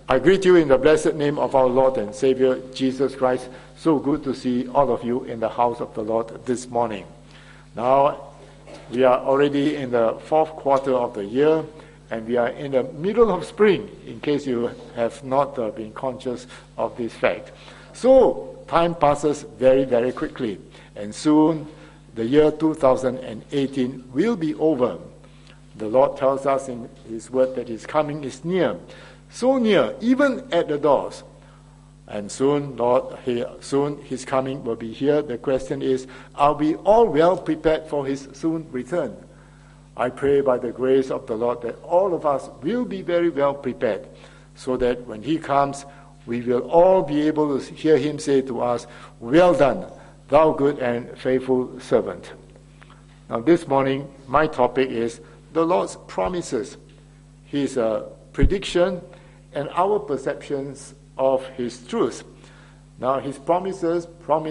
I greet you in the blessed name of our Lord and Savior, Jesus Christ. So good to see all of you in the house of the Lord this morning. Now, we are already in the fourth quarter of the year, and we are in the middle of spring, in case you have not been conscious of this fact. So, time passes very, very quickly, and soon the year 2018 will be over. The Lord tells us in His word that His coming is near. So near, even at the doors. And soon His coming will be here. The question is, are we all well prepared for His soon return? I pray by the grace of the Lord that all of us will be very well prepared, so that when He comes, we will all be able to hear Him say to us, "Well done, thou good and faithful servant." Now this morning, my topic is the Lord's promises, His prediction, and our perceptions of His truth. Now His promises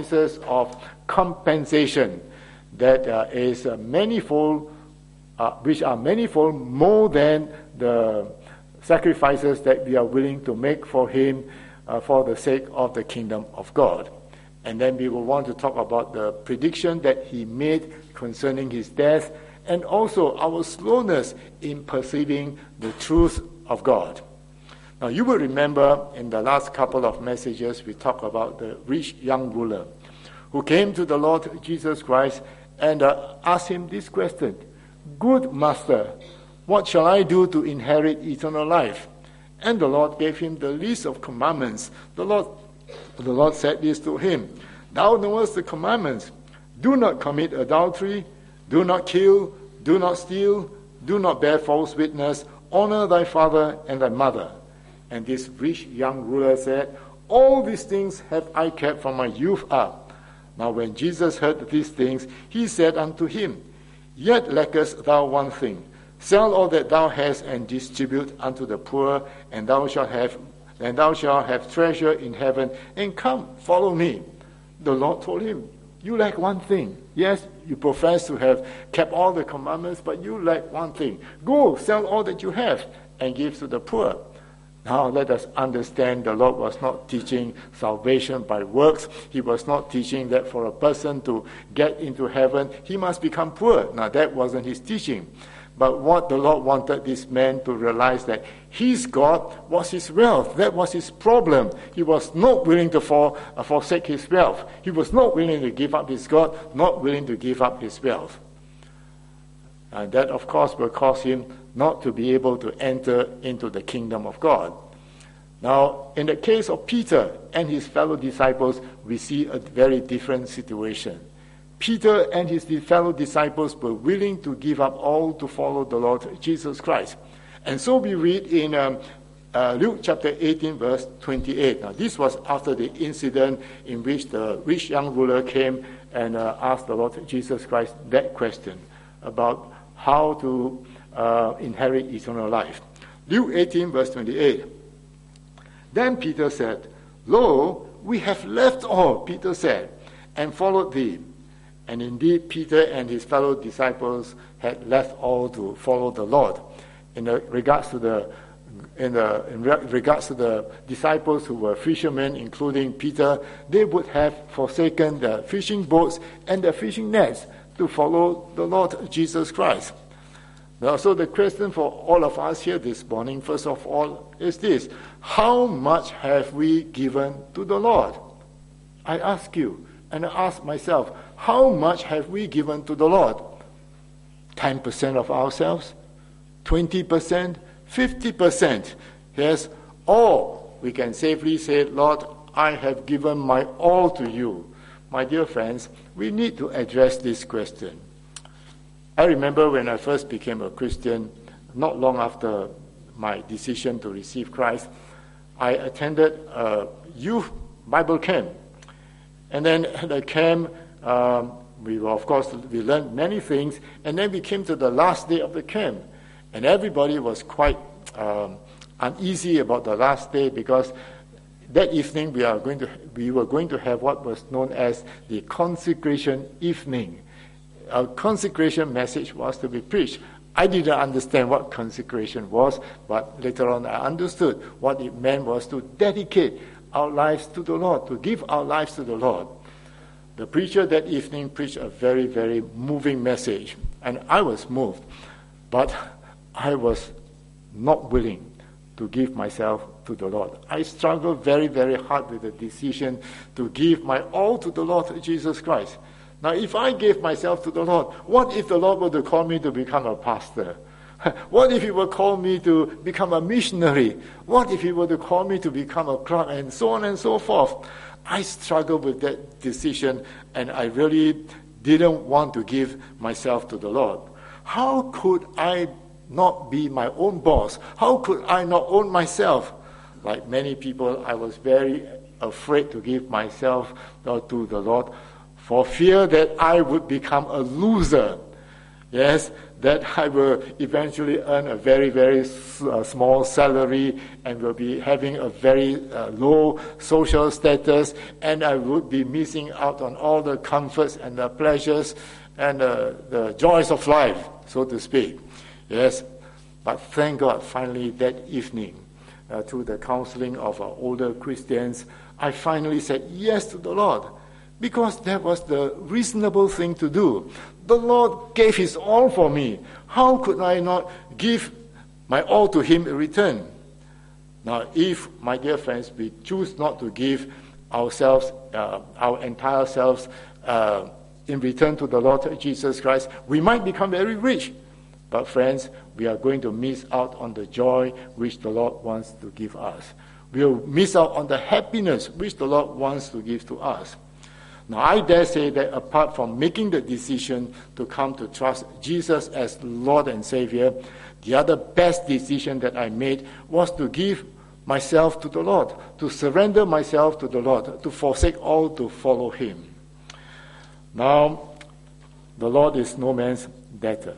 of compensation that is manifold, which are manifold more than the sacrifices that we are willing to make for Him for the sake of the kingdom of God. And then we will want to talk about the prediction that He made concerning His death, and also our slowness in perceiving the truth of God. Now, you will remember in the last couple of messages, we talked about the rich young ruler who came to the Lord Jesus Christ and asked Him this question: "Good Master, what shall I do to inherit eternal life?" And the Lord gave him the list of commandments. The Lord said this to him: "Thou knowest the commandments. Do not commit adultery, do not kill, do not steal, do not bear false witness, honor thy father and thy mother." And this rich young ruler said, "All these things have I kept from my youth up." Now when Jesus heard these things, He said unto him, "Yet lackest thou one thing. Sell all that thou hast and distribute unto the poor, and thou shalt have treasure in heaven, and come, follow me." The Lord told him, "You lack one thing. Yes, you profess to have kept all the commandments, but you lack one thing. Go, sell all that you have, and give to the poor." Now let us understand, the Lord was not teaching salvation by works. He was not teaching that for a person to get into heaven, he must become poor. Now that wasn't His teaching. But what the Lord wanted this man to realize, that his God was his wealth. That was his problem. He was not willing to forsake his wealth. He was not willing to give up his God, not willing to give up his wealth. And that, of course, will cause him not to be able to enter into the kingdom of God. Now, in the case of Peter and his fellow disciples, we see a very different situation. Peter and his fellow disciples were willing to give up all to follow the Lord Jesus Christ. And so we read in Luke chapter 18, verse 28. Now, this was after the incident in which the rich young ruler came and asked the Lord Jesus Christ that question about how to inherit eternal life. Luke 18, verse 28. Then Peter said, "Lo, we have left all," Peter said, "and followed thee." And indeed, Peter and his fellow disciples had left all to follow the Lord. In regards to the disciples who were fishermen, including Peter, they would have forsaken their fishing boats and their fishing nets to follow the Lord Jesus Christ. Now, so the question for all of us here this morning, first of all, is this: how much have we given to the Lord? I ask you, and I ask myself, how much have we given to the Lord? 10% of ourselves? 20%? 50%? Yes, or we can safely say, "Lord, I have given my all to you." My dear friends, we need to address this question. I remember when I first became a Christian, not long after my decision to receive Christ, I attended a youth Bible camp. And then at the camp, we learned many things, and then we came to the last day of the camp. And everybody was quite uneasy about the last day, because that evening we were going to have what was known as the consecration evening. A consecration message was to be preached. I didn't understand what consecration was, but later on I understood what it meant was to dedicate our lives to the Lord, to give our lives to the Lord. The preacher that evening preached a very, very moving message, and I was moved, but I was not willing to give myself to the Lord. I struggled very, very hard with the decision to give my all to the Lord Jesus Christ. Now, if I gave myself to the Lord, what if the Lord were to call me to become a pastor? What if He were to call me to become a missionary? What if He were to call me to become a clerk, and so on and so forth? I struggled with that decision, and I really didn't want to give myself to the Lord. How could I not be my own boss? How could I not own myself? Like many people, I was very afraid to give myself to the Lord for fear that I would become a loser. Yes, that I will eventually earn a very, very small salary and will be having a very low social status, and I would be missing out on all the comforts and the pleasures and the joys of life, so to speak. Yes, but thank God, finally that evening, through the counseling of older Christians, I finally said yes to the Lord, because that was the reasonable thing to do. The Lord gave His all for me. How could I not give my all to Him in return? Now, if, my dear friends, we choose not to give ourselves, our entire selves, in return to the Lord Jesus Christ, we might become very rich. But friends, we are going to miss out on the joy which the Lord wants to give us. We will miss out on the happiness which the Lord wants to give to us. Now, I dare say that apart from making the decision to come to trust Jesus as Lord and Savior, the other best decision that I made was to give myself to the Lord, to surrender myself to the Lord, to forsake all to follow Him. Now, the Lord is no man's debtor.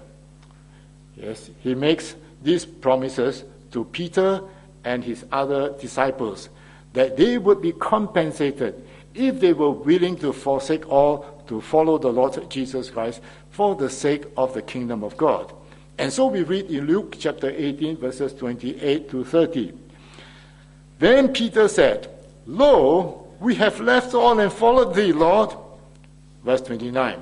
Yes, He makes these promises to Peter and his other disciples that they would be compensated if they were willing to forsake all to follow the Lord Jesus Christ for the sake of the kingdom of God. And so we read in Luke chapter 18, verses 28 to 30. Then Peter said, "Lo, we have left all and followed thee, Lord." Verse 29.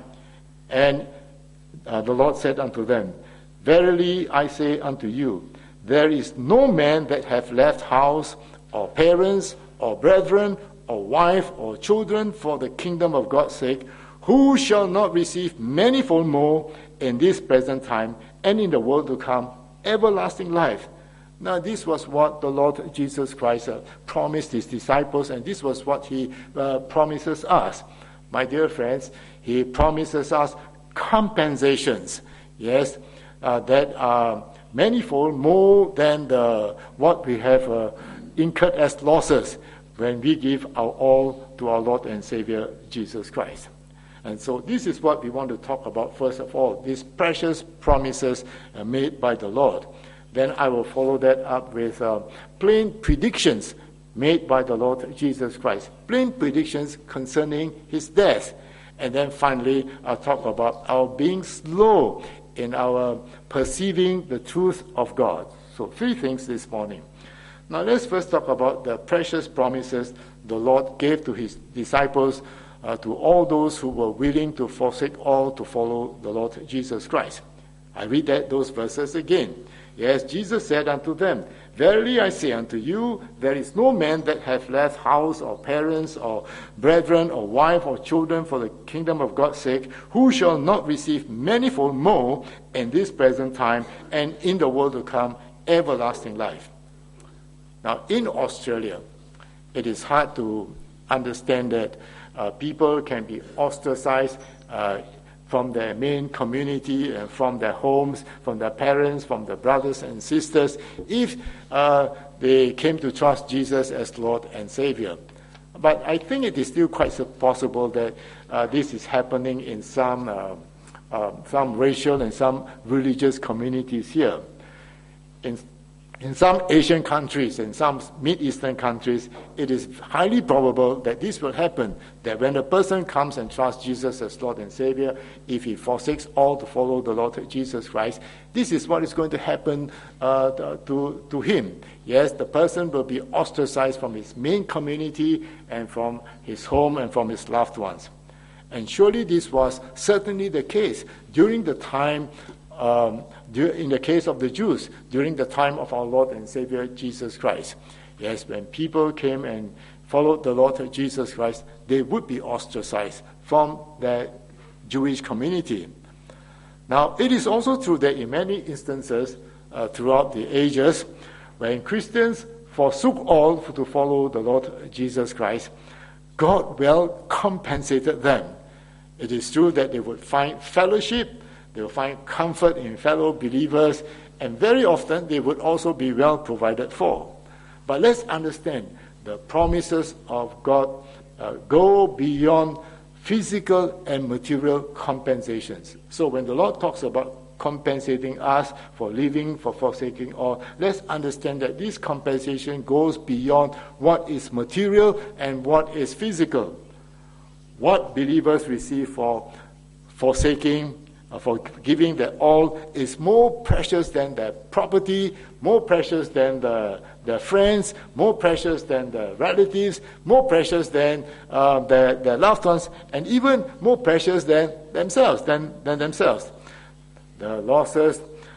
And the Lord said unto them, "Verily I say unto you, there is no man that hath left house, or parents, or brethren, or wife, or children, for the kingdom of God's sake, who shall not receive manifold more in this present time, and in the world to come, everlasting life." Now, this was what the Lord Jesus Christ promised His disciples, and this was what He promises us. My dear friends, He promises us compensations, yes, that are manifold more than what we have incurred as losses when we give our all to our Lord and Savior Jesus Christ. And so this is what we want to talk about first of all, these precious promises made by the Lord. Then I will follow that up with plain predictions made by the Lord Jesus Christ, plain predictions concerning His death. And then finally, I'll talk about our being slow in our perceiving the truth of God. So 3 things this morning. Now let's first talk about the precious promises the Lord gave to His disciples, to all those who were willing to forsake all to follow the Lord Jesus Christ. I read those verses again. Yes, Jesus said unto them, "Verily I say unto you, there is no man that hath left house or parents or brethren or wife or children for the kingdom of God's sake, who shall not receive manifold more in this present time and in the world to come, everlasting life." Now, in Australia, it is hard to understand that people can be ostracized from their main community and from their homes, from their parents, from their brothers and sisters, if they came to trust Jesus as Lord and Savior. But I think it is still quite possible that this is happening in some racial and some religious communities here. In some Asian countries, in some Mid-Eastern countries, it is highly probable that this will happen, that when a person comes and trusts Jesus as Lord and Savior, if he forsakes all to follow the Lord Jesus Christ, this is what is going to happen to him. Yes, the person will be ostracized from his main community and from his home and from his loved ones. And surely this was certainly the case during the time in the case of the Jews, during the time of our Lord and Savior Jesus Christ. Yes, when people came and followed the Lord Jesus Christ, they would be ostracized from their Jewish community. Now, it is also true that in many instances throughout the ages, when Christians forsook all to follow the Lord Jesus Christ, God well compensated them. It is true that they would find fellowship, they will find comfort in fellow believers, and very often they would also be well provided for. But let's understand, the promises of God go beyond physical and material compensations. So when the Lord talks about compensating us for living, for forsaking all, let's understand that this compensation goes beyond what is material and what is physical. What believers receive for forsaking, for giving their all, is more precious than their property, more precious than their friends, more precious than the relatives, more precious than their loved ones, and even more precious than themselves. Their losses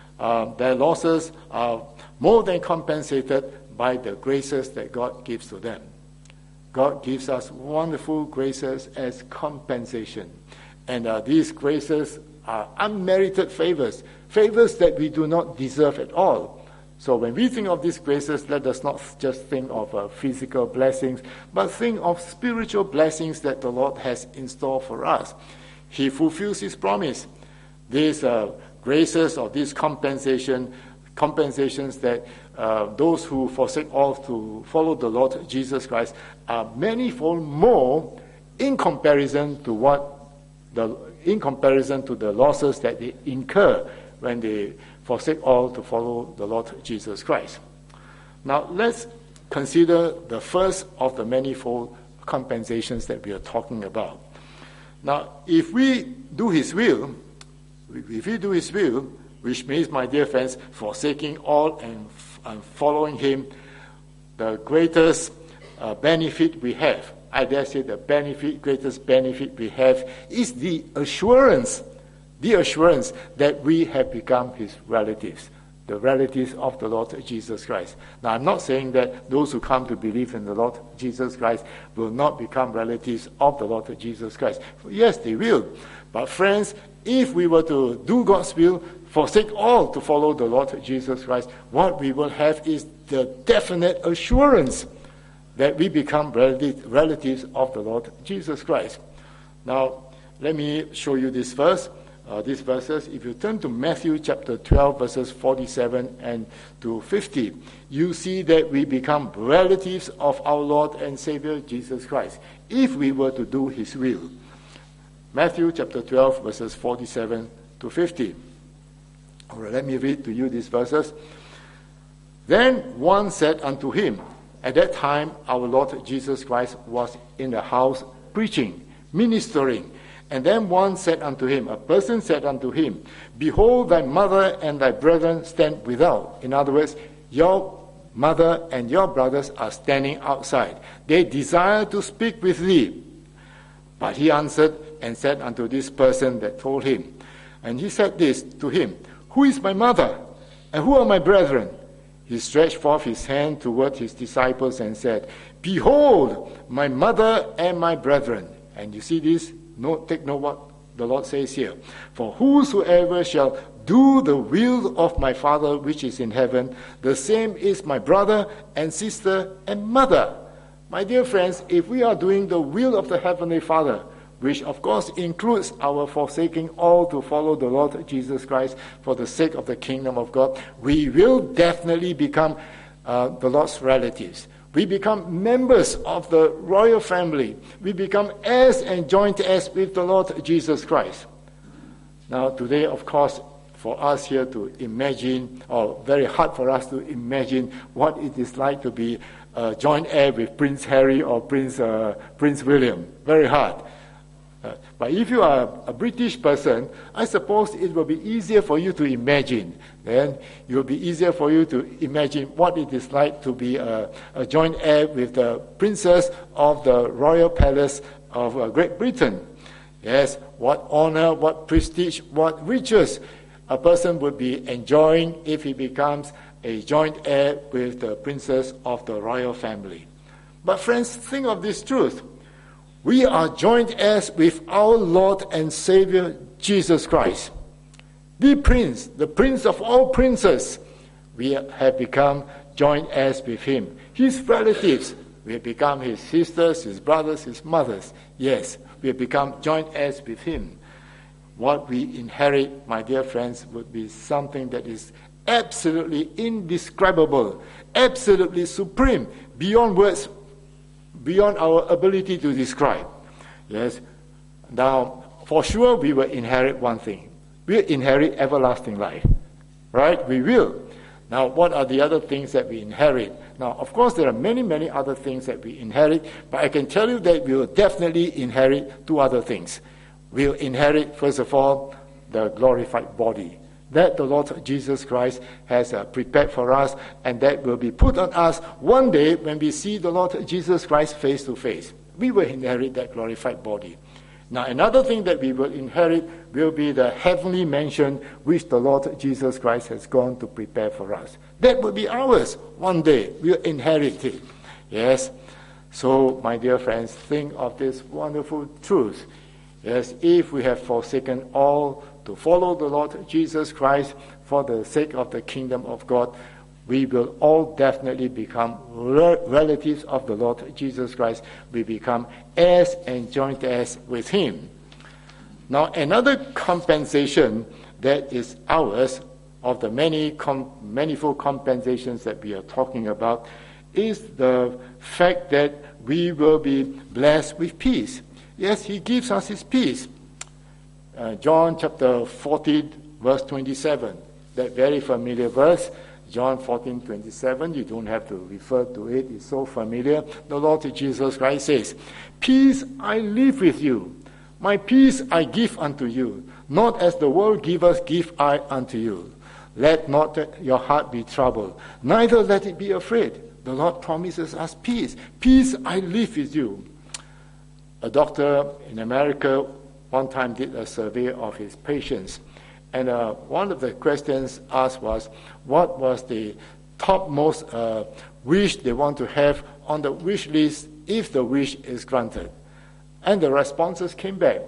are more than compensated by the graces that God gives to them. God gives us wonderful graces as compensation. And these graces are unmerited favors that we do not deserve at all. So when we think of these graces, let us not just think of physical blessings, but think of spiritual blessings that the Lord has in store for us. He fulfills His promise. These graces or these compensations that those who forsake all to follow the Lord Jesus Christ are manifold more in comparison to the losses that they incur when they forsake all to follow the Lord Jesus Christ. Now let's consider the first of the manifold compensations that we are talking about. Now, if we do His will, which means, my dear friends, forsaking all and following Him, the greatest benefit we have, I dare say the greatest benefit we have is the assurance that we have become His relatives, the relatives of the Lord Jesus Christ. Now, I'm not saying that those who come to believe in the Lord Jesus Christ will not become relatives of the Lord Jesus Christ. Yes, they will. But friends, if we were to do God's will, forsake all to follow the Lord Jesus Christ, what we will have is the definite assurance that we become relatives of the Lord Jesus Christ. Now, let me show you this verse. These verses, if you turn to Matthew chapter 12, verses 47 and to 50, you see that we become relatives of our Lord and Savior Jesus Christ, if we were to do His will. Matthew chapter 12, verses 47 to 50. All right, let me read to you these verses. Then one said unto him, at that time our Lord Jesus Christ was in the house preaching, ministering. And then one said unto him, a person said unto him, behold, thy mother and thy brethren stand without. In other words, your mother and your brothers are standing outside. They desire to speak with thee. But he answered and said unto this person that told him, and he said this to him, who is my mother, and who are my brethren? He stretched forth his hand toward his disciples and said, behold, my mother and my brethren. And you see this? Take note what the Lord says here. For whosoever shall do the will of my Father which is in heaven, the same is my brother and sister and mother. My dear friends, if we are doing the will of the Heavenly Father, which of course includes our forsaking all to follow the Lord Jesus Christ for the sake of the kingdom of God, we will definitely become the Lord's relatives. We become members of the royal family. We become heirs and joint heirs with the Lord Jesus Christ. Now, today, of course, for us here to imagine, or very hard for us to imagine what it is like to be joint heir with Prince Harry or Prince William. Very hard. But if you are a British person, I suppose it will be easier for you to imagine. Then it will be easier for you to imagine what it is like to be a joint heir with the princess of the royal palace of Great Britain. Yes, what honor, what prestige, what riches a person would be enjoying if he becomes a joint heir with the princess of the royal family. But friends, think of this truth. We are joint heirs with our Lord and Savior, Jesus Christ. The Prince, the Prince of all princes, we have become joint heirs with him. His relatives, we have become his sisters, his brothers, his mothers. Yes, we have become joint heirs with him. What we inherit, my dear friends, would be something that is absolutely indescribable, absolutely supreme, beyond words, beyond our ability to describe. Yes. Now, for sure, we will inherit one thing. We'll inherit everlasting life. Right? We will. Now, what are the other things that we inherit? Now, of course, there are many, many other things that we inherit, but I can tell you that we will definitely inherit two other things. We'll inherit, first of all, the glorified body that the Lord Jesus Christ has prepared for us, and that will be put on us one day when we see the Lord Jesus Christ face to face. We will inherit that glorified body. Now, another thing that we will inherit will be the heavenly mansion which the Lord Jesus Christ has gone to prepare for us. That will be ours one day. We'll inherit it. Yes. So, my dear friends, think of this wonderful truth. Yes, if we have forsaken all to follow the Lord Jesus Christ for the sake of the kingdom of God, we will all definitely become relatives of the Lord Jesus Christ. We become heirs and joint heirs with him. Now, another compensation that is ours, of the manifold compensations that we are talking about, is the fact that we will be blessed with peace. Yes, he gives us his peace. John chapter 14, verse 27, that very familiar verse, John 14:27, you don't have to refer to it, it's so familiar. The Lord Jesus Christ says, "Peace I leave with you, my peace I give unto you, not as the world giveth give I unto you. Let not your heart be troubled, neither let it be afraid." The Lord promises us peace. Peace I leave with you. A doctor in America one time did a survey of his patients. And one of the questions asked was, what was the topmost wish they want to have on the wish list if the wish is granted? And the responses came back.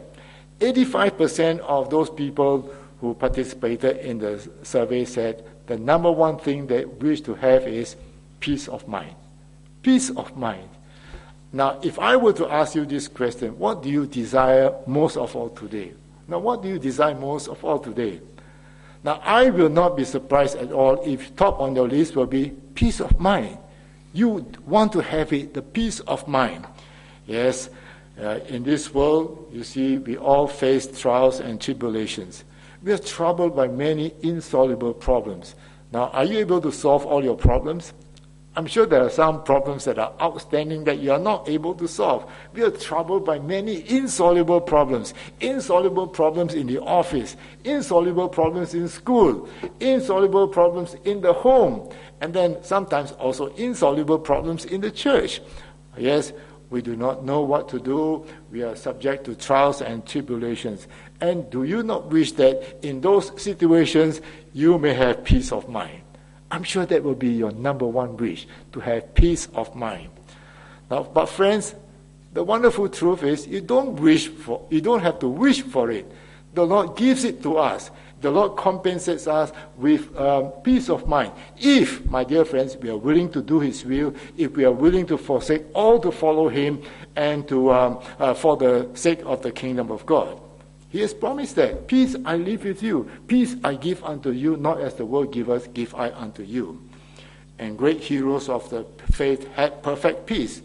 85% of those people who participated in the survey said the number one thing they wish to have is peace of mind. Peace of mind. Now, if I were to ask you this question, what do you desire most of all today? Now, what do you desire most of all today? Now, I will not be surprised at all if top on your list will be peace of mind. You want to have it, the peace of mind. Yes, in this world, you see, we all face trials and tribulations. We are troubled by many insoluble problems. Now, are you able to solve all your problems? I'm sure there are some problems that are outstanding that you are not able to solve. We are troubled by many insoluble problems. Insoluble problems in the office, insoluble problems in school, insoluble problems in the home, and then sometimes also insoluble problems in the church. Yes, we do not know what to do. We are subject to trials and tribulations. And do you not wish that in those situations you may have peace of mind? I'm sure that will be your number one wish, to have peace of mind. Now, but friends, the wonderful truth is you don't have to wish for it. The Lord gives it to us. The Lord compensates us with peace of mind. If, my dear friends, we are willing to do his will, if we are willing to forsake all to follow him and to for the sake of the kingdom of God. He has promised that. Peace I leave with you. Peace I give unto you, not as the world giveth, give I unto you. And great heroes of the faith had perfect peace.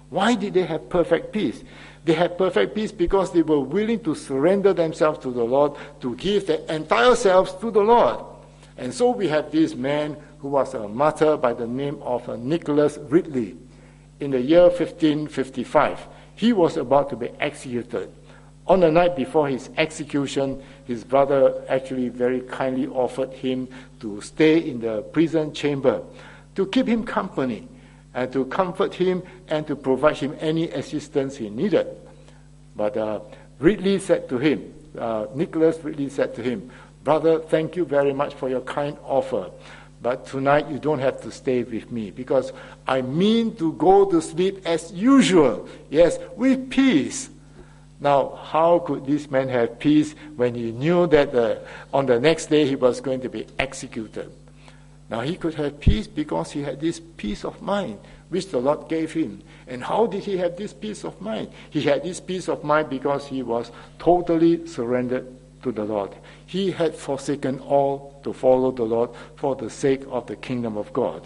Why did they have perfect peace? They had perfect peace because they were willing to surrender themselves to the Lord, to give their entire selves to the Lord. And so we have this man who was a martyr by the name of Nicholas Ridley. In the year 1555, he was about to be executed. On the night before his execution, his brother actually very kindly offered him to stay in the prison chamber, to keep him company, and to comfort him and to provide him any assistance he needed. But Ridley said to him, Nicholas Ridley said to him, "Brother, thank you very much for your kind offer. But tonight you don't have to stay with me because I mean to go to sleep as usual. Yes, with peace." Now, how could this man have peace when he knew that on the next day he was going to be executed? Now, he could have peace because he had this peace of mind, which the Lord gave him. And how did he have this peace of mind? He had this peace of mind because he was totally surrendered to the Lord. He had forsaken all to follow the Lord for the sake of the kingdom of God.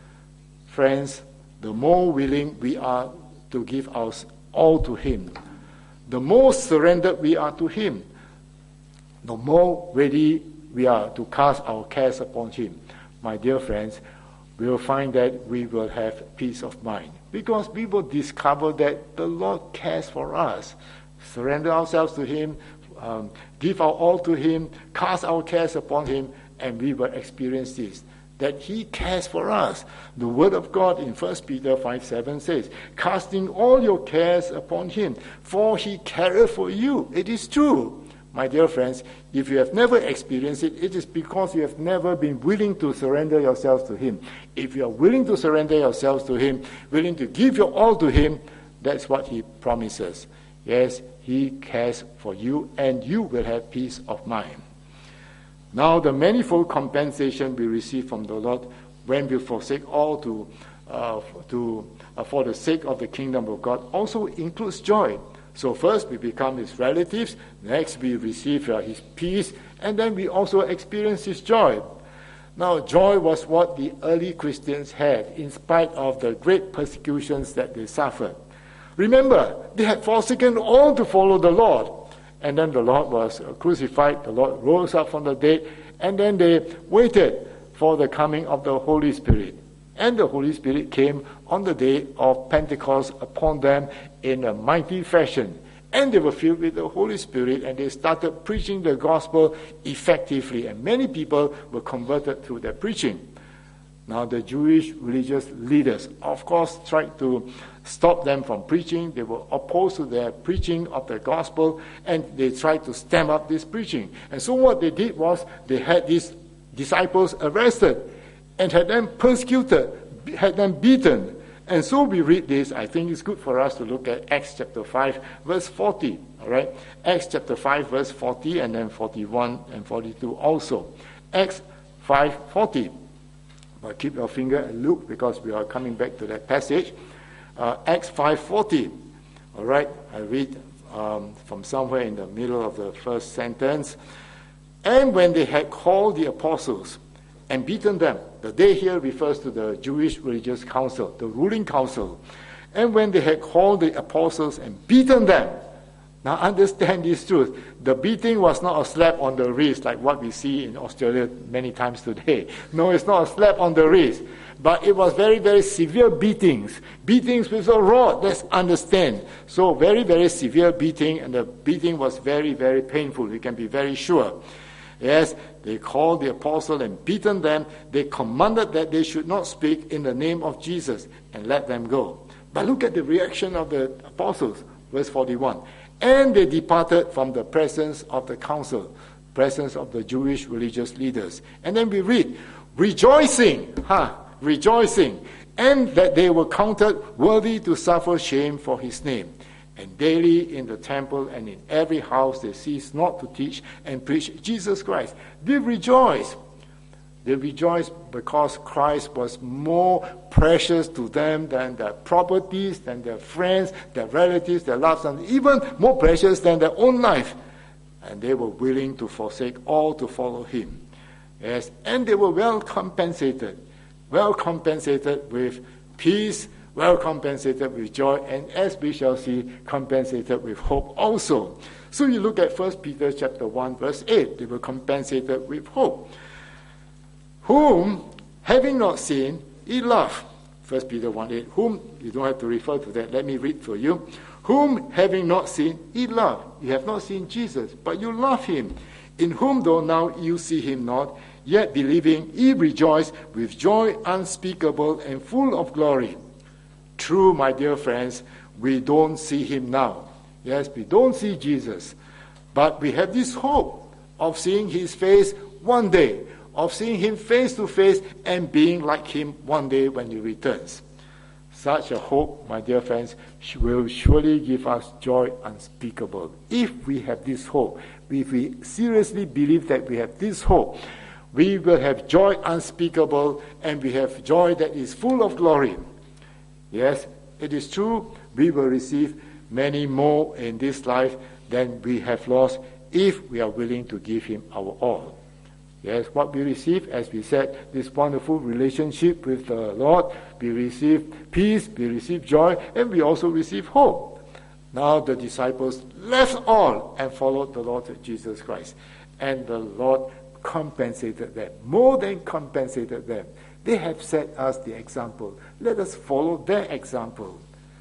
Friends, the more willing we are to give our all to Him, the more surrendered we are to Him, the more ready we are to cast our cares upon Him. My dear friends, we will find that we will have peace of mind because we will discover that the Lord cares for us. Surrender ourselves to Him, give our all to Him, cast our cares upon Him, and we will experience this, that He cares for us. The Word of God in 1 Peter 5:7 says, "Casting all your cares upon Him, for He careth for you." It is true. My dear friends, if you have never experienced it, it is because you have never been willing to surrender yourselves to Him. If you are willing to surrender yourselves to Him, willing to give your all to Him, that's what He promises. Yes, He cares for you, and you will have peace of mind. Now, the manifold compensation we receive from the Lord when we forsake all for the sake of the kingdom of God also includes joy. So first we become His relatives, next we receive His peace, and then we also experience His joy. Now, joy was what the early Christians had in spite of the great persecutions that they suffered. Remember, they had forsaken all to follow the Lord. And then the Lord was crucified, the Lord rose up from the dead, and then they waited for the coming of the Holy Spirit. And the Holy Spirit came on the day of Pentecost upon them in a mighty fashion. And they were filled with the Holy Spirit, and they started preaching the gospel effectively. And many people were converted through their preaching. Now, the Jewish religious leaders, of course, tried to stop them from preaching. They were opposed to their preaching of the gospel, and they tried to stamp up this preaching. And so what they did was they had these disciples arrested and had them persecuted, had them beaten. And so we read this. I think it's good for us to look at Acts chapter 5, verse 40. All right? Acts chapter 5, verse 40, and then 41 and 42 also. Acts 5:40. But keep your finger and look because we are coming back to that passage. Acts 5:40. All right? I read from somewhere in the middle of the first sentence. "And when they had called the apostles and beaten them," the "they" here refers to the Jewish religious council, the ruling council. "And when they had called the apostles and beaten them," now understand this truth. The beating was not a slap on the wrist like what we see in Australia many times today. No, it's not a slap on the wrist. But it was very, very severe beatings. Beatings with a rod, let's understand. So very, very severe beating, and the beating was very, very painful. We can be very sure. Yes, they called the apostle and beaten them. They commanded that they should not speak in the name of Jesus and let them go. But look at the reaction of the apostles. Verse 41. "And they departed from the presence of the council," presence of the Jewish religious leaders. And then we read, rejoicing, and that they were counted worthy to suffer shame for His name. And daily in the temple and in every house they ceased not to teach and preach Jesus Christ. They rejoiced. They rejoiced because Christ was more precious to them than their properties, than their friends, their relatives, their loved ones, even more precious than their own life. And they were willing to forsake all to follow Him. Yes, and they were well compensated with peace, well compensated with joy, and as we shall see, compensated with hope also. So you look at 1 Peter chapter 1, verse 8, they were compensated with hope. Whom, having not seen, ye love. 1 Peter 1, 8, whom, you don't have to refer to that, let me read for you. Whom, having not seen, ye love. You have not seen Jesus, but you love him. In whom, though now you see him not, yet believing, ye rejoice with joy unspeakable and full of glory. True, my dear friends, we don't see him now. Yes, we don't see Jesus. But we have this hope of seeing his face one day, of seeing him face to face and being like him one day when he returns. Such a hope, my dear friends, will surely give us joy unspeakable. If we have this hope, if we seriously believe that we have this hope, we will have joy unspeakable, and we have joy that is full of glory. Yes, it is true, we will receive many more in this life than we have lost if we are willing to give him our all. Yes, what we receive, as we said, this wonderful relationship with the Lord, we receive peace, we receive joy, and we also receive hope. Now the disciples left all and followed the Lord Jesus Christ. And the Lord compensated them, more than compensated them. They have set us the example. Let us follow their example.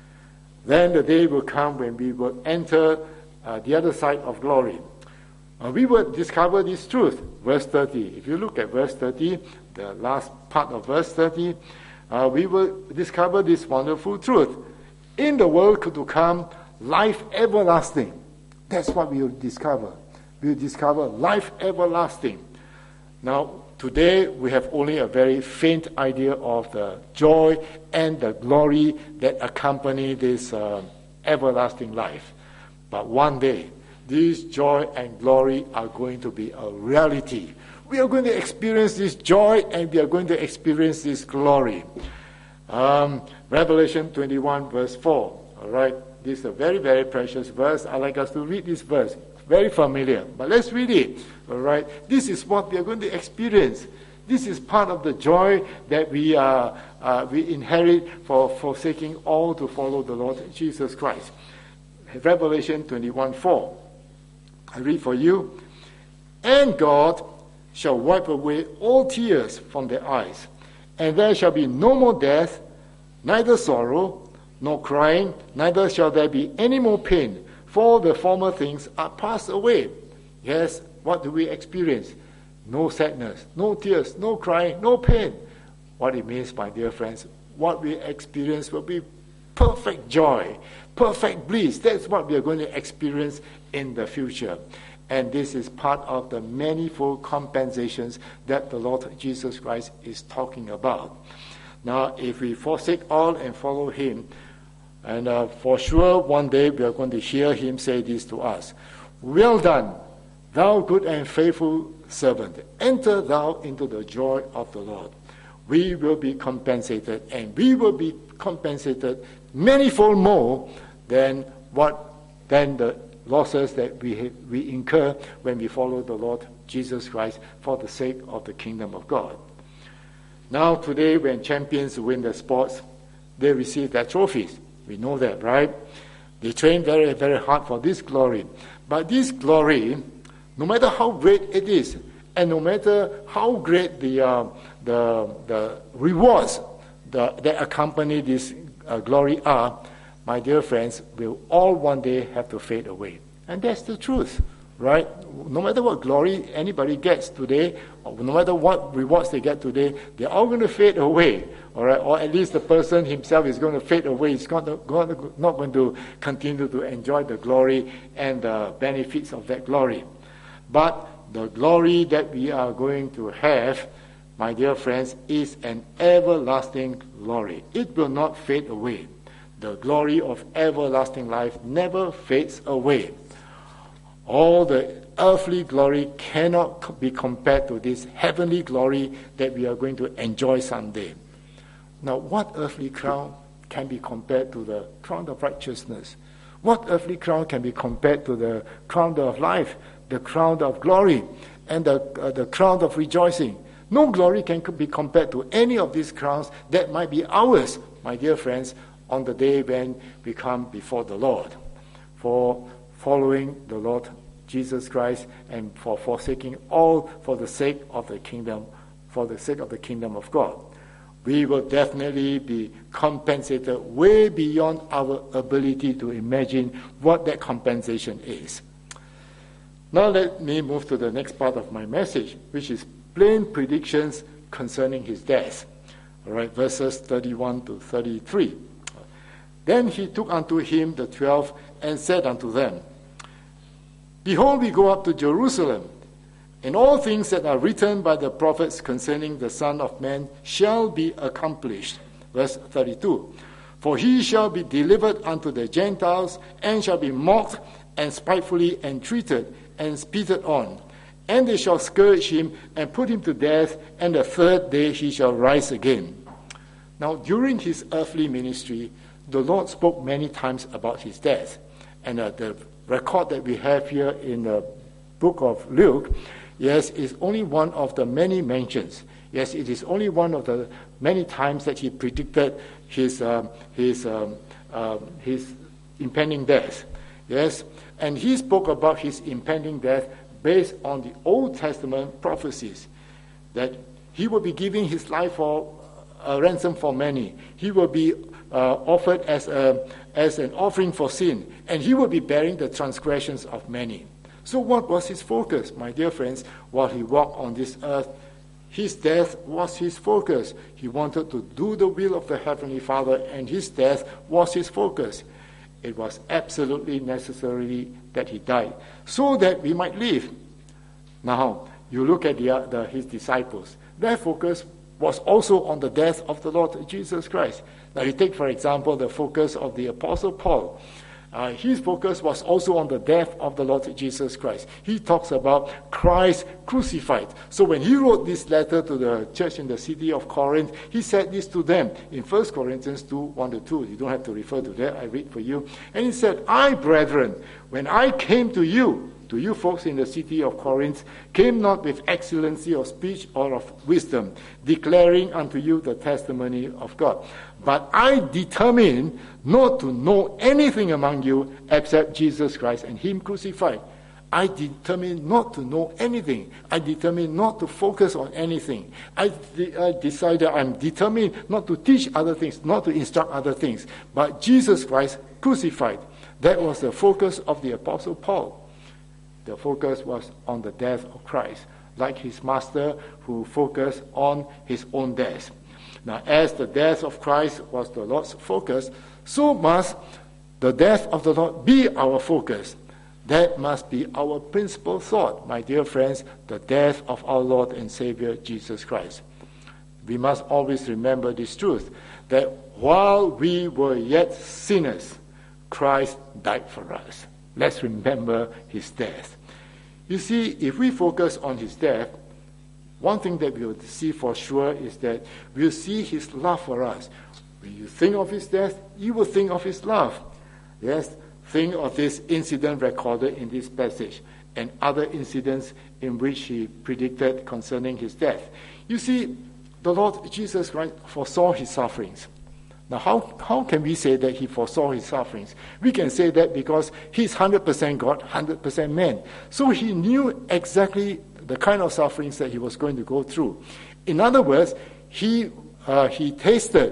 Then the day will come when we will enter the other side of glory. We will discover this truth. Verse 30. If you look at verse 30, the last part of verse 30, we will discover this wonderful truth. In the world to come, life everlasting. That's what we will discover. We will discover life everlasting. Now, today we have only a very faint idea of the joy and the glory that accompany this everlasting life. But one day, this joy and glory are going to be a reality. We are going to experience this joy and we are going to experience this glory. Revelation 21 verse 4. All right, this is a very, very precious verse. I'd like us to read this verse. Very familiar, but let's read it. All right, this is what we are going to experience. This is part of the joy that we inherit for forsaking all to follow the Lord Jesus Christ. Revelation 21:4. I read for you. And God shall wipe away all tears from their eyes, and there shall be no more death, neither sorrow, nor crying, neither shall there be any more pain, for the former things are passed away. Yes, what do we experience? No sadness, no tears, no crying, no pain. What it means, my dear friends, what we experience will be perfect joy, perfect bliss. That's what we are going to experience in the future. And this is part of the manifold compensations that the Lord Jesus Christ is talking about. Now, if we forsake all and follow him, and for sure one day we are going to hear him say this to us. Well done, thou good and faithful servant. Enter thou into the joy of the Lord. We will be compensated, and we will be compensated manifold more than the losses that we incur when we follow the Lord Jesus Christ for the sake of the kingdom of God. Now today, when champions win the sports, they receive their trophies. We know that, right? They train very, very hard for this glory. But this glory, no matter how great it is, and no matter how great the rewards that accompany this glory are, my dear friends, will all one day have to fade away. And that's the truth, right? No matter what glory anybody gets today, or no matter what rewards they get today, they're all going to fade away, all right? Or at least the person himself is going to fade away. He's not going to continue to enjoy the glory and the benefits of that glory. But the glory that we are going to have, my dear friends, is an everlasting glory. It will not fade away. The glory of everlasting life never fades away. All the earthly glory cannot be compared to this heavenly glory that we are going to enjoy someday. Now, what earthly crown can be compared to the crown of righteousness? What earthly crown can be compared to the crown of life, the crown of glory, and the crown of rejoicing? No glory can be compared to any of these crowns that might be ours my dear friends, on the day when we come before the Lord, for following the Lord Jesus Christ and for forsaking all for the sake of the kingdom, of God. We will definitely be compensated way beyond our ability to imagine what that compensation is. Now let me move to the next part of my message, which is plain predictions concerning his death. All right, verses 31 to 33. Then he took unto him the 12 and said unto them, Behold, we go up to Jerusalem, and all things that are written by the prophets concerning the Son of Man shall be accomplished. Verse 32. For he shall be delivered unto the Gentiles, and shall be mocked, and spitefully entreated, and spitted on. And they shall scourge him, and put him to death, and the third day he shall rise again. Now, during his earthly ministry, the Lord spoke many times about his death. And the record that we have here in the book of Luke, yes, is only one of the many mentions. Yes, it is only one of the many times that he predicted his impending death. Yes, and he spoke about his impending death based on the Old Testament prophecies, that he will be giving his life for a ransom for many. He will be offered as an offering for sin, and he will be bearing the transgressions of many. So what was his focus, my dear friends, while he walked on this earth? His death was his focus. He wanted to do the will of the Heavenly Father, and his death was his focus. It was absolutely necessary that he died, so that we might live. Now, you look at his disciples. Their focus was also on the death of the Lord Jesus Christ. Now, you take, for example, the focus of the Apostle Paul. His focus was also on the death of the Lord Jesus Christ. He talks about Christ crucified. So when he wrote this letter to the church in the city of Corinth, he said this to them in 1 Corinthians 2, 1 to 2. You don't have to refer to that. I read for you. And he said, I, brethren, when I came to you folks in the city of Corinth, came not with excellency of speech or of wisdom, declaring unto you the testimony of God. But I determined not to know anything among you except Jesus Christ and him crucified. I determined not to know anything. I determined not to focus on anything. I'm determined not to teach other things, not to instruct other things. But Jesus Christ crucified. That was the focus of the Apostle Paul. The focus was on the death of Christ, like his master who focused on his own death. Now, as the death of Christ was the Lord's focus, so must the death of the Lord be our focus. That must be our principal thought, my dear friends, the death of our Lord and Savior Jesus Christ. We must always remember this truth, that while we were yet sinners, Christ died for us. Let's remember his death. You see, if we focus on his death, one thing that we will see for sure is that we'll see his love for us. When you think of his death, you will think of his love. Yes, think of this incident recorded in this passage and other incidents in which he predicted concerning his death. You see, the Lord Jesus Christ foresaw his sufferings. Now, how can we say that he foresaw his sufferings? We can say that because he's 100% God, 100% man. So he knew exactly the kind of sufferings that he was going to go through. In other words, he tasted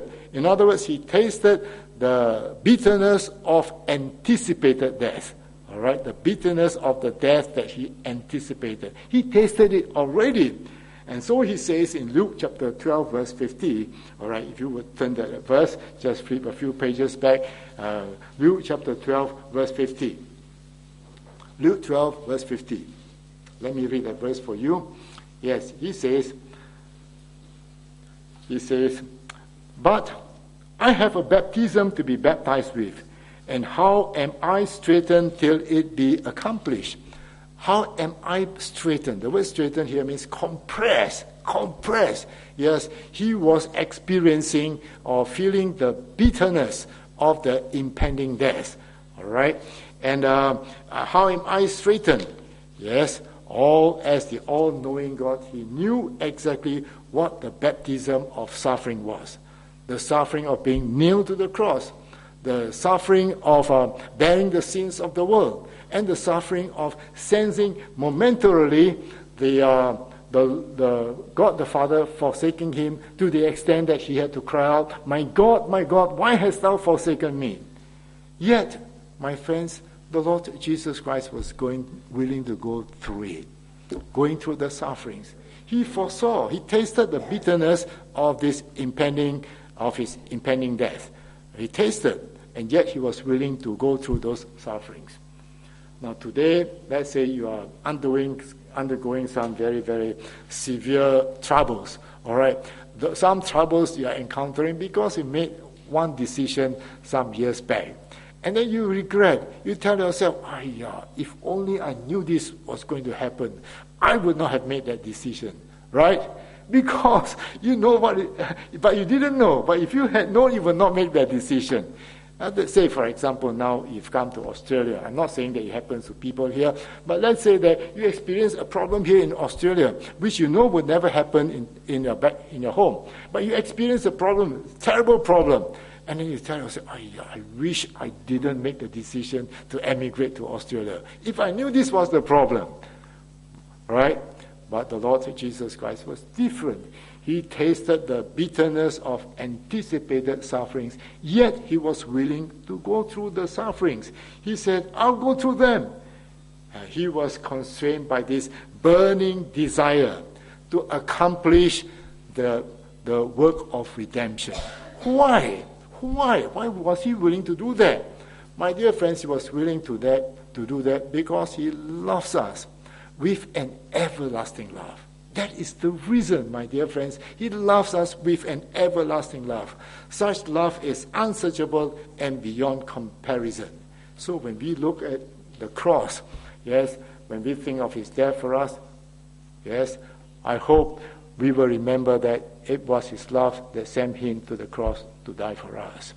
the bitterness of anticipated death. All right, the bitterness of the death that he anticipated. He tasted it already. And so he says in Luke chapter 12, verse 50, all right, if you would turn that verse, just flip a few pages back. Luke chapter 12, verse 50. Luke 12, verse 50. Let me read that verse for you. Yes, he says, but I have a baptism to be baptized with, and how am I straitened till it be accomplished? How am I straightened? The word straightened here means compressed. Yes, he was experiencing or feeling the bitterness of the impending death. All right? And how am I straightened? Yes, as the all-knowing God, he knew exactly what the baptism of suffering was. the suffering of being nailed to the cross, the suffering of bearing the sins of the world, and the suffering of sensing momentarily the God the Father forsaking him to the extent that he had to cry out, my God, why hast thou forsaken me? Yet, my friends, the Lord Jesus Christ was willing to go through it, going through the sufferings. He foresaw, he tasted the bitterness of his impending death. He tasted, and yet he was willing to go through those sufferings. Now today, let's say you are undergoing some very, very severe troubles, all right? Some troubles you are encountering because you made one decision some years back. And then you regret. You tell yourself, if only I knew this was going to happen, I would not have made that decision, right? Because you know but you didn't know. But if you had known, you would not make that decision. Let's say, for example, now you've come to Australia. I'm not saying that it happens to people here, but let's say that you experience a problem here in Australia, which you know would never happen in your home. But you experience a problem, terrible problem. And then you tell yourself, I wish I didn't make the decision to emigrate to Australia. If I knew this was the problem, right? But the Lord Jesus Christ was different. He tasted the bitterness of anticipated sufferings, yet he was willing to go through the sufferings. He said, I'll go through them. He was constrained by this burning desire to accomplish the work of redemption. Why? Why was he willing to do that? My dear friends, he was willing to do that because he loves us with an everlasting love. That is the reason, my dear friends. He loves us with an everlasting love. Such love is unsearchable and beyond comparison. So when we look at the cross, yes, when we think of his death for us, yes, I hope we will remember that it was his love that sent him to the cross to die for us.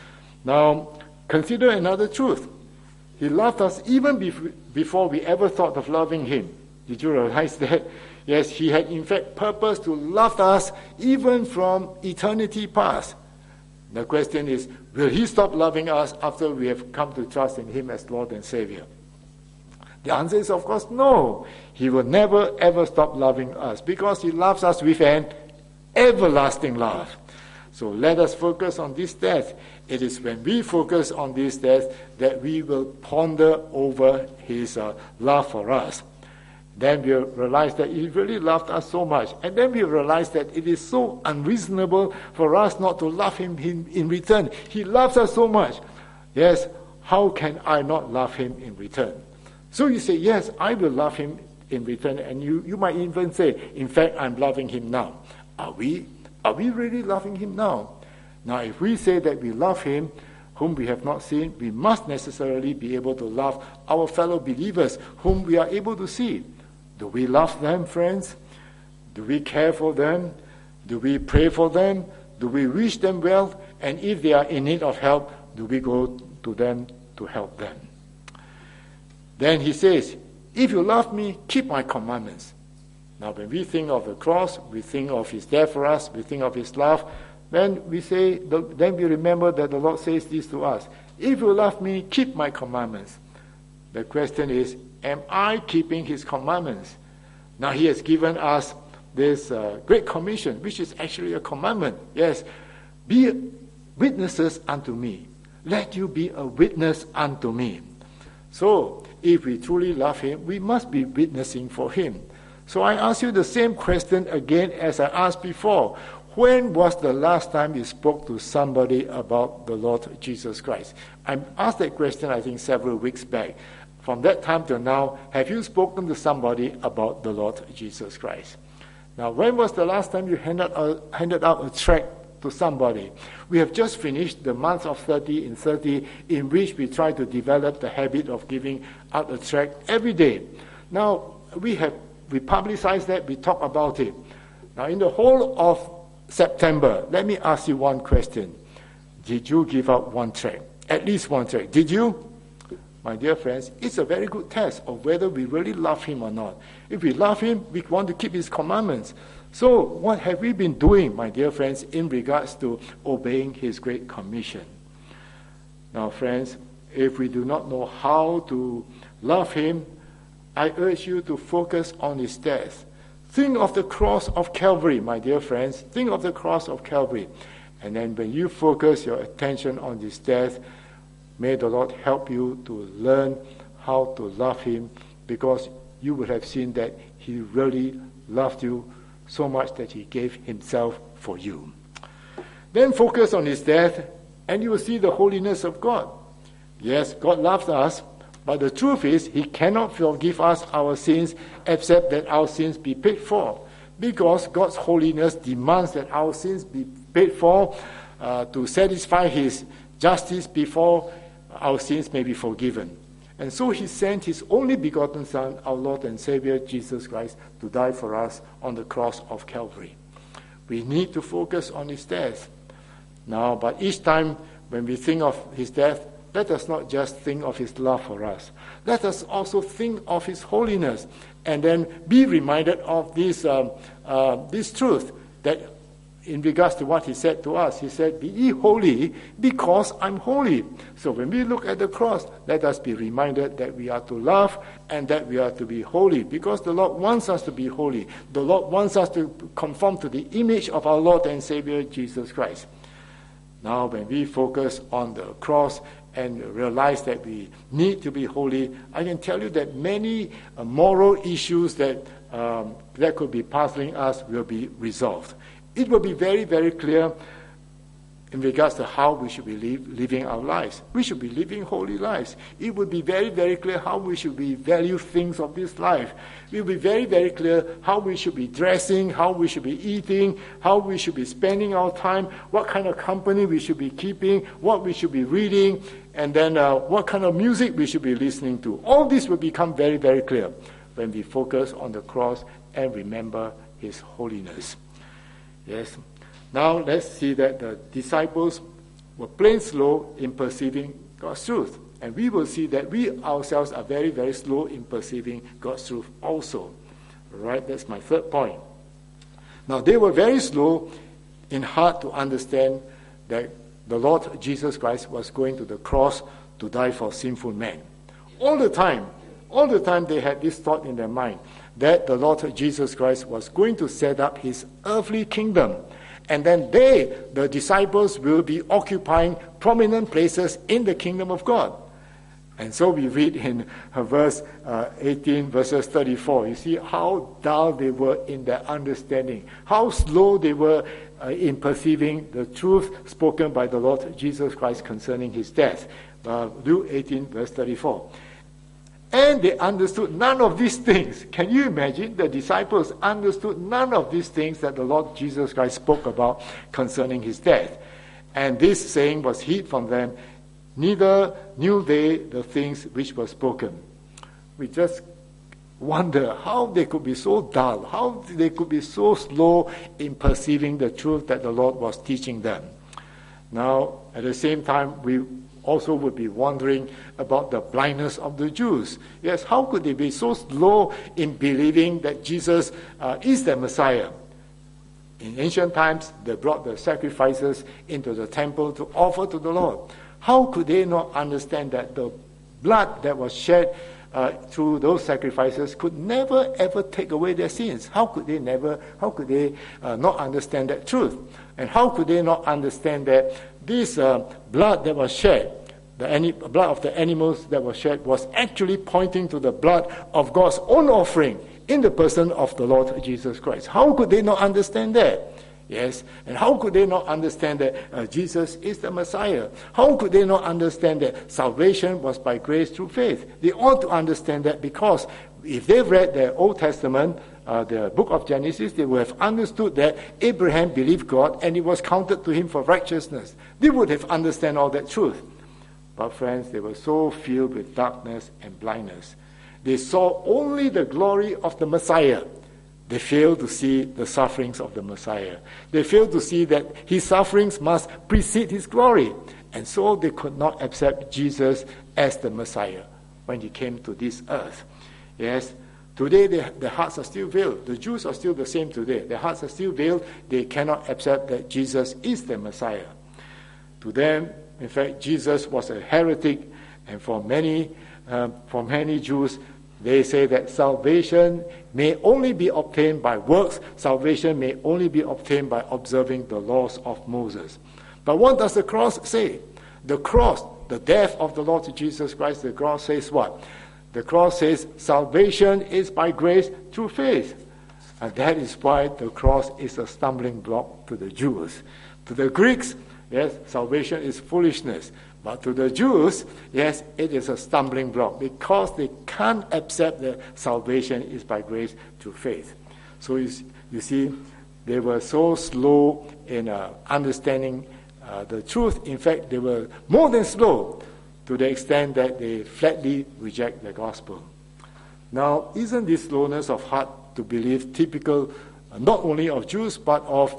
Now, consider another truth. He loved us even before we ever thought of loving him. Did you realize that? Yes, he had in fact purpose to love us even from eternity past. The question is, will he stop loving us after we have come to trust in him as Lord and Savior? The answer is, of course, no. He will never ever stop loving us because he loves us with an everlasting love. So let us focus on this death. It is when we focus on this death that we will ponder over his love for us. Then we'll realize that he really loved us so much. And then we'll realize that it is so unreasonable for us not to love him in return. He loves us so much. Yes, how can I not love him in return? So you say, yes, I will love him in return. And you might even say, in fact, I'm loving him now. Are we really loving him now? Now, if we say that we love him, whom we have not seen, we must necessarily be able to love our fellow believers, whom we are able to see. Do we love them, friends? Do we care for them? Do we pray for them? Do we wish them well? And if they are in need of help, do we go to them to help them? Then he says, if you love me, keep my commandments. Now, when we think of the cross, we think of his death for us, we think of his love, then we remember that the Lord says this to us. If you love me, keep my commandments. The question is, am I keeping his commandments? Now, he has given us this great commission, which is actually a commandment. Yes, be witnesses unto me. Let you be a witness unto me. So, if we truly love him, we must be witnessing for him. So I ask you the same question again as I asked before. When was the last time you spoke to somebody about the Lord Jesus Christ? I asked that question, I think, several weeks back. From that time till now, have you spoken to somebody about the Lord Jesus Christ? Now, when was the last time you handed out a tract to somebody? We have just finished the month of 30 in 30, in which we try to develop the habit of giving out a tract every day. Now, we publicize that, we talk about it. Now, in the whole of September, let me ask you one question. Did you give out one tract? At least one tract. Did you? My dear friends, it's a very good test of whether we really love him or not. If we love him, we want to keep his commandments. So what have we been doing, my dear friends, in regards to obeying his great commission? Now, friends, if we do not know how to love him, I urge you to focus on his death. Think of the cross of Calvary, my dear friends. Think of the cross of Calvary. And then when you focus your attention on his death, may the Lord help you to learn how to love him, because you will have seen that he really loved you so much that he gave himself for you. Then focus on his death, and you will see the holiness of God. Yes, God loves us, but the truth is he cannot forgive us our sins except that our sins be paid for, because God's holiness demands that our sins be paid for to satisfy his justice before our sins may be forgiven. And so he sent his only begotten Son, our Lord and Savior, Jesus Christ, to die for us on the cross of Calvary. We need to focus on his death. Now, but each time when we think of his death, let us not just think of his love for us. Let us also think of his holiness, and then be reminded of this truth, that in regards to what he said to us, he said, "Be ye holy, because I'm holy." So when we look at the cross, let us be reminded that we are to love and that we are to be holy, because the Lord wants us to be holy. The Lord wants us to conform to the image of our Lord and Savior, Jesus Christ. Now, when we focus on the cross and realize that we need to be holy, I can tell you that many moral issues that could be puzzling us will be resolved. It will be very, very clear in regards to how we should be living our lives. We should be living holy lives. It will be very, very clear how we should be value things of this life. It will be very, very clear how we should be dressing, how we should be eating, how we should be spending our time, what kind of company we should be keeping, what we should be reading, and then what kind of music we should be listening to. All this will become very, very clear when we focus on the cross and remember his holiness. Yes. Now let's see that the disciples were plain slow in perceiving God's truth. And we will see that we ourselves are very, very slow in perceiving God's truth also. All right, that's my third point. Now they were very slow in heart to understand that the Lord Jesus Christ was going to the cross to die for sinful men. All the time they had this thought in their mind, that the Lord Jesus Christ was going to set up his earthly kingdom. And then the disciples, will be occupying prominent places in the kingdom of God. And so we read in verse 18, verses 34. You see how dull they were in their understanding, how slow they were in perceiving the truth spoken by the Lord Jesus Christ concerning his death. Luke 18, verse 34. And they understood none of these things. Can you imagine? The disciples understood none of these things that the Lord Jesus Christ spoke about concerning his death. And this saying was hid from them, neither knew they the things which were spoken. We just wonder how they could be so dull, how they could be so slow in perceiving the truth that the Lord was teaching them. Now, at the same time, we also would be wondering about the blindness of the Jews. Yes, how could they be so slow in believing that Jesus is the Messiah? In ancient times, they brought the sacrifices into the temple to offer to the Lord. How could they not understand that the blood that was shed through those sacrifices could never ever take away their sins? How could they not understand that truth? And how could they not understand that this blood that was shed, the blood of the animals that was shed, was actually pointing to the blood of God's own offering in the person of the Lord Jesus Christ? How could they not understand that? Yes, and how could they not understand that Jesus is the Messiah? How could they not understand that salvation was by grace through faith? They ought to understand that, because if they've read the Old Testament, the book of Genesis, they would have understood that Abraham believed God and it was counted to him for righteousness. They would have understood all that truth. But friends, they were so filled with darkness and blindness. They saw only the glory of the Messiah. They failed to see the sufferings of the Messiah. They failed to see that his sufferings must precede his glory. And so they could not accept Jesus as the Messiah when he came to this earth. Yes, Today, their hearts are still veiled. The Jews are still the same today. Their hearts are still veiled. They cannot accept that Jesus is the Messiah. To them, in fact, Jesus was a heretic, and for many Jews, they say that salvation may only be obtained by works. Salvation may only be obtained by observing the laws of Moses. But what does the cross say? The cross, the death of the Lord Jesus Christ, the cross says what? The cross says salvation is by grace through faith. And that is why the cross is a stumbling block to the Jews. To the Greeks, yes, salvation is foolishness. But to the Jews, yes, it is a stumbling block because they can't accept that salvation is by grace through faith. So you see, they were so slow in understanding the truth. In fact, they were more than slow to the extent that they flatly reject the gospel. Now, isn't this slowness of heart to believe typical not only of Jews but of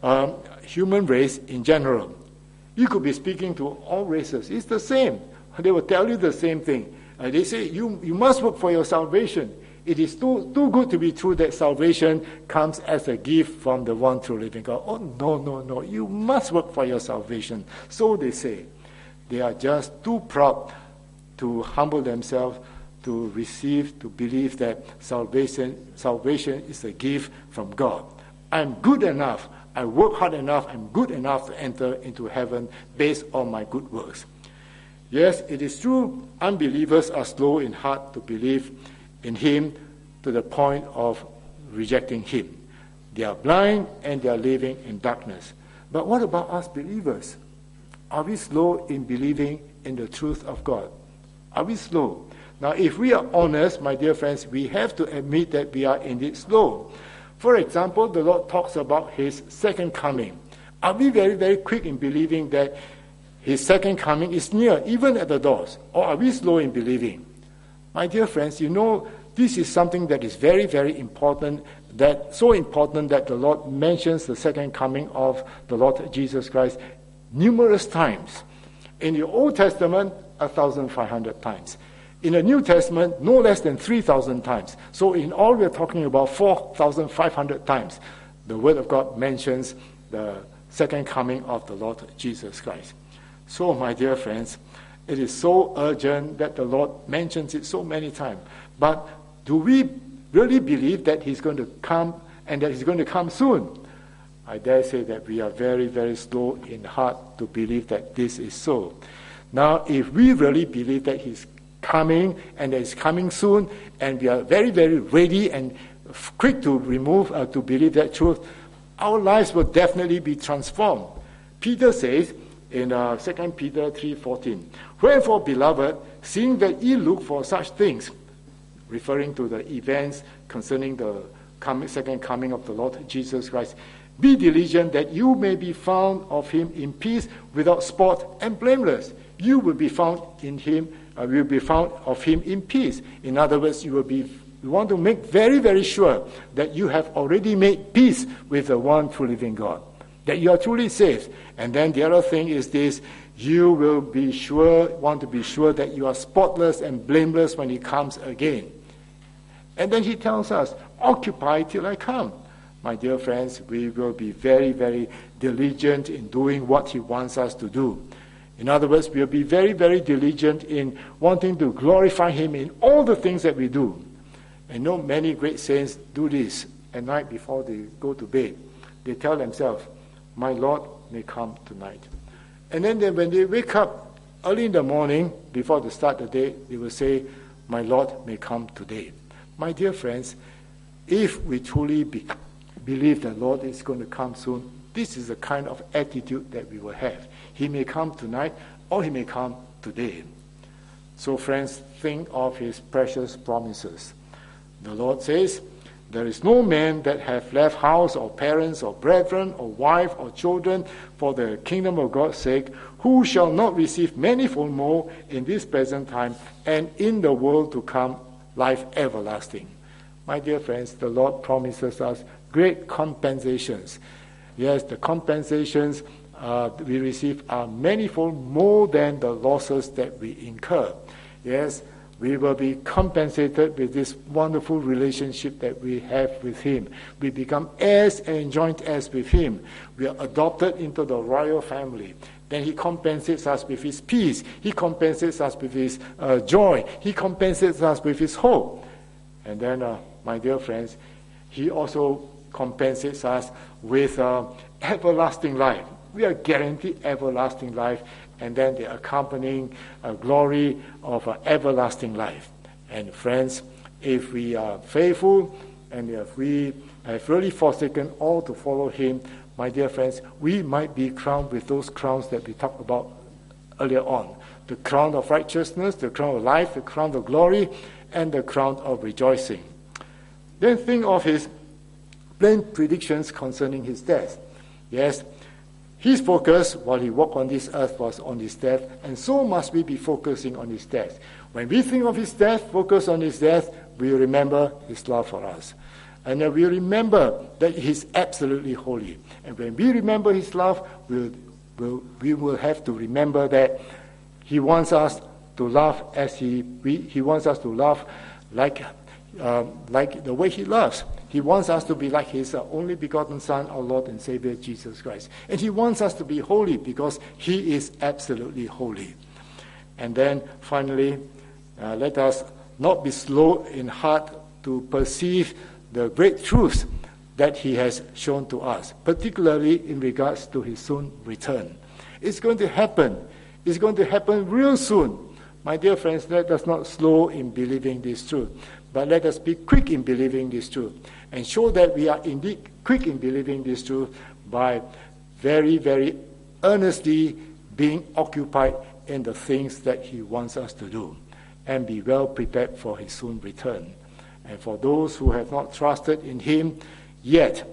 human race in general? You could be speaking to all races. It's the same. They will tell you the same thing. They say, you must work for your salvation. It is too good to be true that salvation comes as a gift from the one true living God. Oh, no. You must work for your salvation. So they say. They are just too proud to humble themselves, to receive, to believe that salvation is a gift from God. I'm good enough. I work hard enough, I'm good enough to enter into heaven based on my good works. Yes, it is true, unbelievers are slow in heart to believe in Him to the point of rejecting Him. They are blind and they are living in darkness. But what about us believers? Are we slow in believing in the truth of God? Are we slow? Now, if we are honest, my dear friends, we have to admit that we are indeed slow. For example, the Lord talks about His second coming. Are we very, very quick in believing that His second coming is near, even at the doors? Or are we slow in believing? My dear friends, you know, this is something that is very, very important, so important that the Lord mentions the second coming of the Lord Jesus Christ numerous times. In the Old Testament, 1,500 times. In the New Testament, no less than 3,000 times. So in all, we're talking about 4,500 times. The Word of God mentions the second coming of the Lord Jesus Christ. So, my dear friends, it is so urgent that the Lord mentions it so many times. But do we really believe that He's going to come and that He's going to come soon? I dare say that we are very, very slow in heart to believe that this is so. Now, if we really believe that He's coming and that He's coming soon, and we are very, very ready and quick to believe that truth, our lives will definitely be transformed. Peter says in 2 Peter 3:14, "Wherefore, beloved, seeing that ye look for such things," referring to the events concerning the second coming of the Lord Jesus Christ, "be diligent that you may be found of Him in peace, without spot and blameless." You will be found in Him. Will be found of Him in peace. In other words, you want to make very, very sure that you have already made peace with the one true living God, that you are truly saved. And then the other thing is this: you will want to be sure that you are spotless and blameless when He comes again. And then He tells us, "Occupy till I come." My dear friends, we will be very, very diligent in doing what He wants us to do. In other words, we'll be very, very diligent in wanting to glorify Him in all the things that we do. I know many great saints do this at night before they go to bed. They tell themselves, "My Lord may come tonight." And then when they wake up early in the morning, before they start the day, they will say, "My Lord may come today." My dear friends, if we truly believe that the Lord is going to come soon, this is the kind of attitude that we will have. He may come tonight, or He may come today. So friends, think of His precious promises. The Lord says, "There is no man that hath left house or parents or brethren or wife or children for the kingdom of God's sake, who shall not receive manifold more in this present time and in the world to come life everlasting." My dear friends, the Lord promises us great compensations. Yes, the compensations we receive are manifold more than the losses that we incur. Yes, we will be compensated with this wonderful relationship that we have with him. We become heirs and joint heirs with him. We are adopted into the royal family. Then he compensates us with his peace. He compensates us with his joy. He compensates us with his hope. And then, my dear friends, he also compensates us with everlasting life. We are guaranteed everlasting life, and then the accompanying glory of everlasting life. And friends, if we are faithful and if we have really forsaken all to follow him, my dear friends, we might be crowned with those crowns that we talked about earlier on. The crown of righteousness, the crown of life, the crown of glory, and the crown of rejoicing. Then think of his plain predictions concerning his death. Yes, his focus while he walked on this earth was on his death, and so must we be focusing on his death. When we think of his death, focus on his death, we remember his love for us. And we remember that he's absolutely holy. And when we remember his love, we will have to remember that he wants us to love as he wants us to love like the way he loves. He wants us to be like his only begotten Son, our Lord and Savior, Jesus Christ. And he wants us to be holy because he is absolutely holy. And then finally, let us not be slow in heart to perceive the great truths that he has shown to us, particularly in regards to his soon return. It's going to happen. It's going to happen real soon. My dear friends, let us not slow in believing this truth, but let us be quick in believing this truth, and show that we are indeed quick in believing this truth by very, very earnestly being occupied in the things that he wants us to do, and be well prepared for his soon return. And for those who have not trusted in him yet,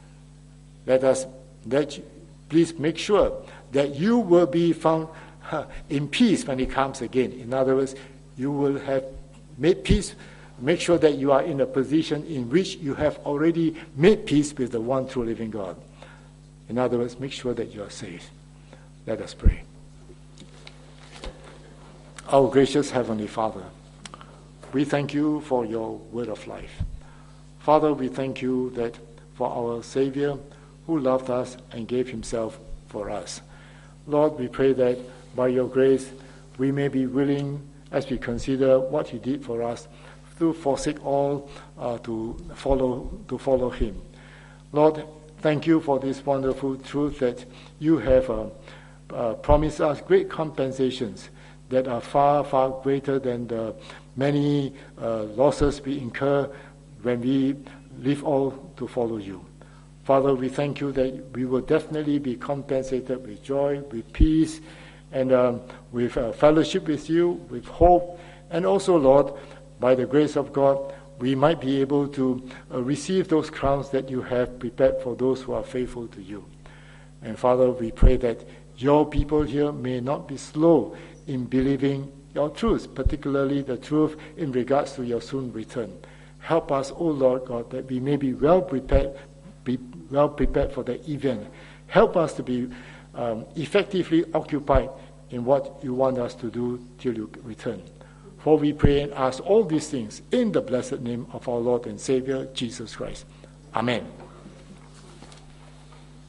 please make sure that you will be found in peace when he comes again. In other words, you will have made peace. Make sure that you are in a position in which you have already made peace with the one true living God. In other words, make sure that you are safe. Let us pray. Our gracious Heavenly Father, we thank you for your word of life. Father, we thank you that for our Savior who loved us and gave himself for us. Lord, we pray that by your grace we may be willing, as we consider what he did for us, to forsake all to follow him. Lord, thank you for this wonderful truth that you have promised us great compensations that are far, far greater than the many losses we incur when we leave all to follow you. Father, we thank you that we will definitely be compensated with joy, with peace, and with fellowship with you, with hope, and also, Lord, by the grace of God, we might be able to receive those crowns that you have prepared for those who are faithful to you. And Father, we pray that your people here may not be slow in believing your truth, particularly the truth in regards to your soon return. Help us, O Lord God, that we may be well prepared for the event. Help us to be effectively occupied in what you want us to do till you return. For we pray and ask all these things in the blessed name of our Lord and Savior, Jesus Christ. Amen.